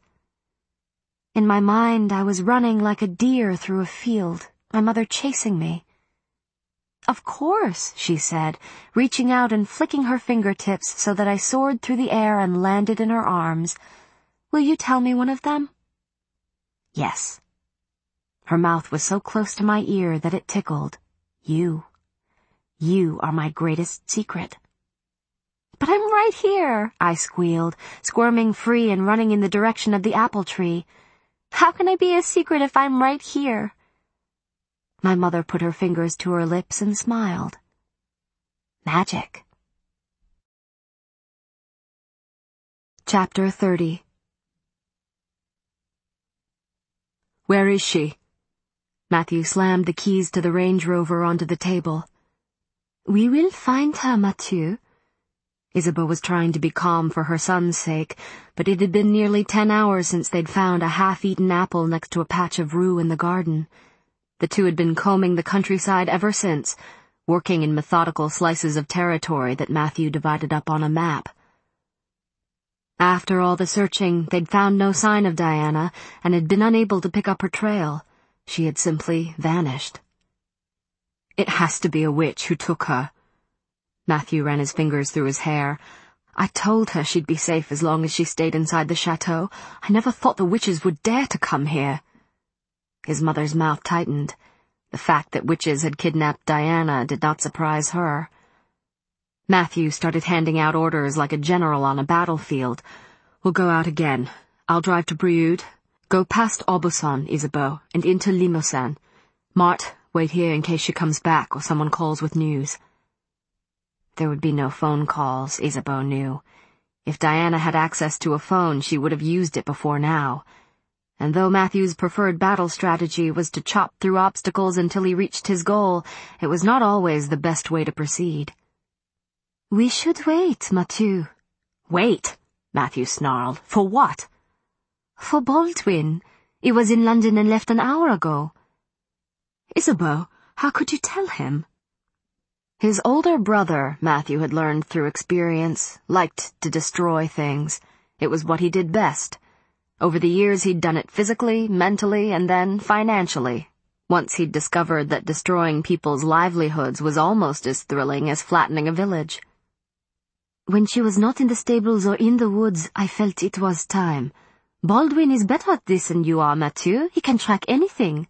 In my mind, I was running like a deer through a field, my mother chasing me. "Of course," she said, reaching out and flicking her fingertips so that I soared through the air and landed in her arms. "Will you tell me one of them?" "Yes." Her mouth was so close to my ear that it tickled. You are my greatest secret." "But I'm right here," I squealed, squirming free and running in the direction of the apple tree. "How can I be a secret if I'm right here?" My mother put her fingers to her lips and smiled. Magic. Chapter 30. "Where is she?" Matthew slammed the keys to the Range Rover onto the table. "We will find her, Mathieu. Isabeau was trying to be calm for her son's sake, but it had been nearly 10 hours since they'd found a half-eaten apple next to a patch of rue in the garden. The two had been combing the countryside ever since, working in methodical slices of territory that Matthew divided up on a map. After all the searching, they'd found no sign of Diana and had been unable to pick up her trail. She had simply vanished. "It has to be a witch who took her." Matthew ran his fingers through his hair. "I told her she'd be safe as long as she stayed inside the chateau. I never thought the witches would dare to come here." His mother's mouth tightened. The fact that witches had kidnapped Diana did not surprise her. Matthew started handing out orders like a general on a battlefield. "We'll go out again. I'll drive to Brioude. Go past Aubusson, Isabeau, and into Limousin. Marthe, wait here in case she comes back or someone calls with news." There would be no phone calls, Isabeau knew. If Diana had access to a phone, she would have used it before now. And though Matthew's preferred battle strategy was to chop through obstacles until he reached his goal, it was not always the best way to proceed. "We should wait, Mathieu." "Wait?" Matthew snarled. "For what?" "For Baldwin. He was in London and left an hour ago." "Isabeau, how could you tell him?" His older brother, Matthew had learned through experience, liked to destroy things. It was what he did best. Over the years he'd done it physically, mentally, and then financially. Once he'd discovered that destroying people's livelihoods was almost as thrilling as flattening a village. "When she was not in the stables or in the woods, I felt it was time. Baldwin is better at this than you are, Mathieu. He can track anything."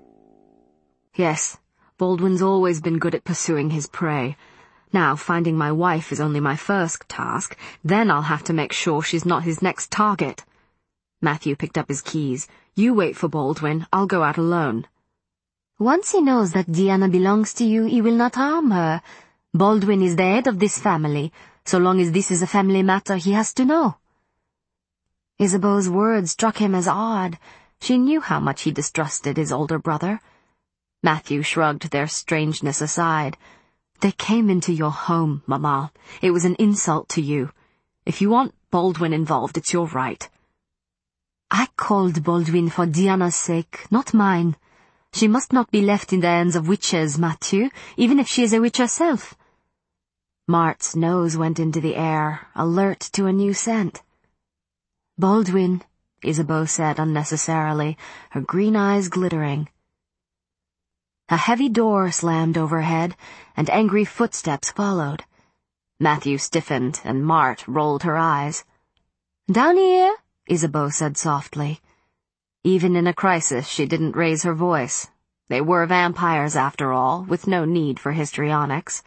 "Yes, Baldwin's always been good at pursuing his prey. Now, finding my wife is only my first task. Then I'll have to make sure she's not his next target." Matthew picked up his keys. "You wait for Baldwin. I'll go out alone." "Once he knows that Diana belongs to you, he will not harm her. Baldwin is the head of this family. So long as this is a family matter, he has to know." Isabeau's words struck him as odd. She knew how much he distrusted his older brother. Matthew shrugged their strangeness aside. "They came into your home, Mama. It was an insult to you. If you want Baldwin involved, it's your right." "I called Baldwin for Diana's sake, not mine. She must not be left in the hands of witches, Mathieu, even if she is a witch herself." Marthe's nose went into the air, alert to a new scent. "Baldwin," Isabeau said unnecessarily, her green eyes glittering. A heavy door slammed overhead, and angry footsteps followed. Matthew stiffened, and Marthe rolled her eyes. "Down here," Isabeau said softly. Even in a crisis, she didn't raise her voice. They were vampires, after all, with no need for histrionics.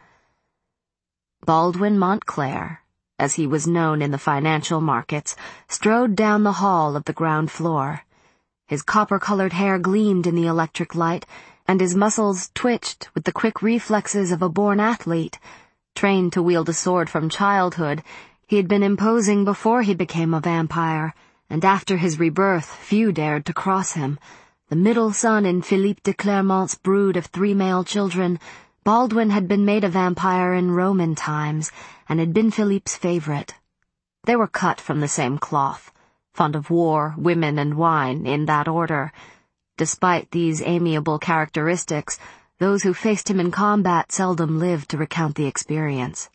Baldwin Montclair, as he was known in the financial markets, strode down the hall of the ground floor. His copper-colored hair gleamed in the electric light, and his muscles twitched with the quick reflexes of a born athlete. Trained to wield a sword from childhood, he had been imposing before he became a vampire, and after his rebirth few dared to cross him. The middle son in Philippe de Clermont's brood of 3 male children, Baldwin had been made a vampire in Roman times, and had been Philippe's favorite. They were cut from the same cloth, fond of war, women, and wine, in that order. Despite these amiable characteristics, those who faced him in combat seldom lived to recount the experience.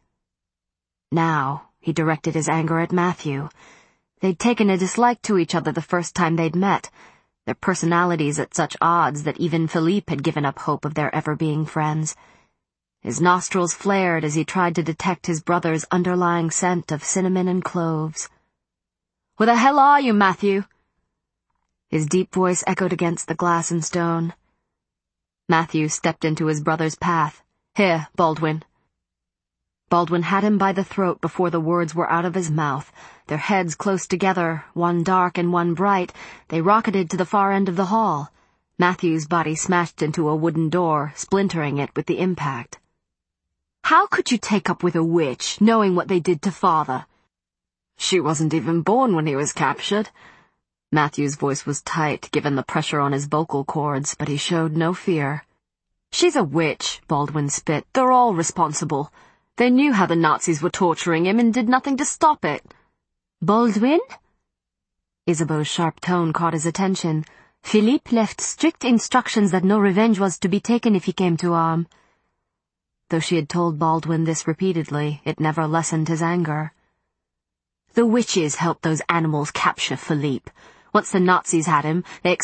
Now, he directed his anger at Matthew. They'd taken a dislike to each other the first time they'd met, their personalities at such odds that even Philippe had given up hope of their ever being friends. His nostrils flared as he tried to detect his brother's underlying scent of cinnamon and cloves. "Where the hell are you, Matthew?" His deep voice echoed against the glass and stone. Matthew stepped into his brother's path. "Here, Baldwin." Baldwin had him by the throat before the words were out of his mouth. Their heads close together, one dark and one bright, they rocketed to the far end of the hall. Matthew's body smashed into a wooden door, splintering it with the impact. "How could you take up with a witch, knowing what they did to Father?" "She wasn't even born when he was captured." Matthew's voice was tight, given the pressure on his vocal cords, but he showed no fear. "She's a witch," Baldwin spit. "They're all responsible. They knew how the Nazis were torturing him and did nothing to stop it. Baldwin? Isabeau's sharp tone caught his attention. Philippe left strict instructions that no revenge was to be taken if he came to harm. Though she had told Baldwin this repeatedly, it never lessened his anger. The witches helped those animals capture Philippe. Once the Nazis had him, they